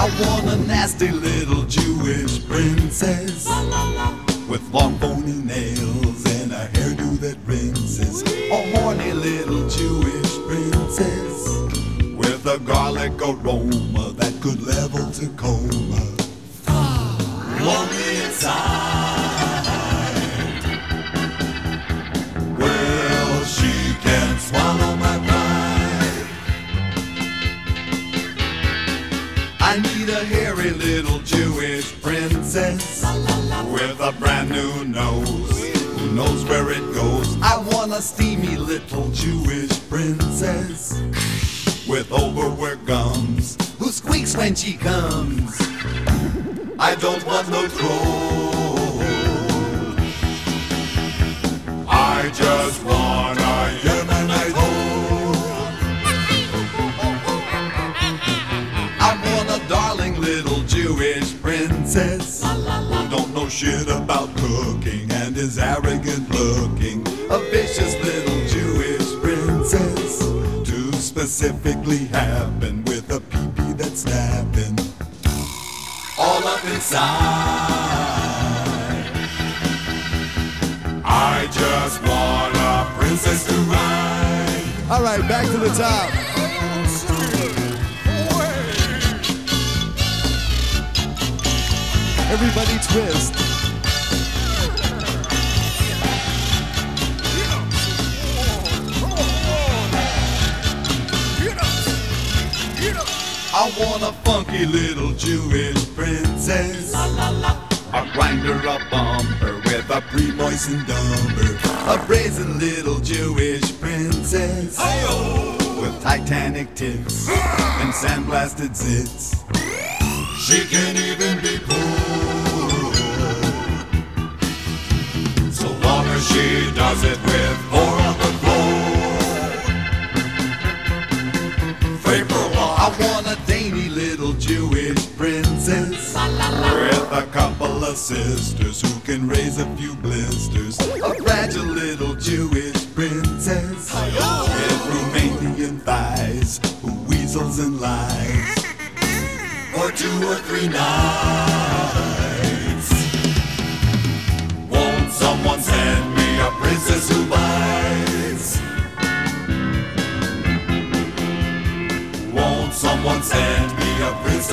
I want a nasty little Jewish princess with long bony nails and a hairdo that rinses. A horny little Jewish princess with a garlic aroma that could level Tacoma. Lonely inside. Well, she can swallow my pride. I need a hairy little Jewish princess with a brand new nose who knows where it goes. I want a steamy little Jewish princess with overworked gums who squeaks when she comes. I don't want no troll. I just want a Yemenite hoe. I want a darling little Jewish princess who don't know shit about cooking and is arrogant looking. A vicious little Jewish princess to specifically happen with a pee-pee that's snapping all up inside. I just want a princess to ride. All right, back to the top. Everybody twist. I want a funky little Jewish princess, a grinder, a bumper with a pre-moistened dumper. A brazen little Jewish princess with Titanic tits and sandblasted zits. She can even be cool, so long as she does it with four on the floor. Vapor walk. I want a dainty little Jewish princess with a couple of sisters who can raise a few blisters. A fragile little Jewish princess with Romanian thighs who weasels and lies for 2 or 3 nights. Won't someone send me a princess who bites? Won't someone send me a princess